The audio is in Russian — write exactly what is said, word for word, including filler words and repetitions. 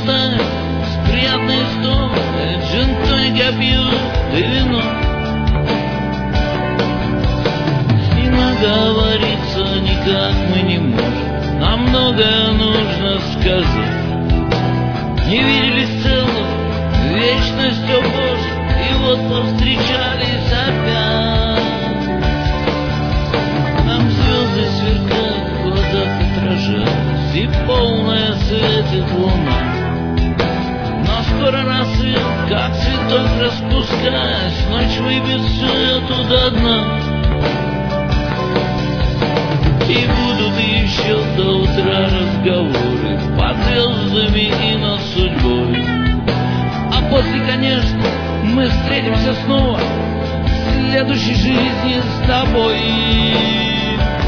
поболтать с приятной историей, джин-тоник пьют и вино. И наговориться никак мы не можем, нам многое нужно сказать. Не виделись целую вечность, о Боже, и вот повстречались опять. Нам звезды сверкают, в глазах отражаясь, и полная светит луна. Но скоро рассвет, как цветок распускаясь, ночь выбьет всю эту до дна. И будут еще до утра разговоры под звездами и над судьбой. А после, конечно, мы встретимся снова в следующей жизни с тобой.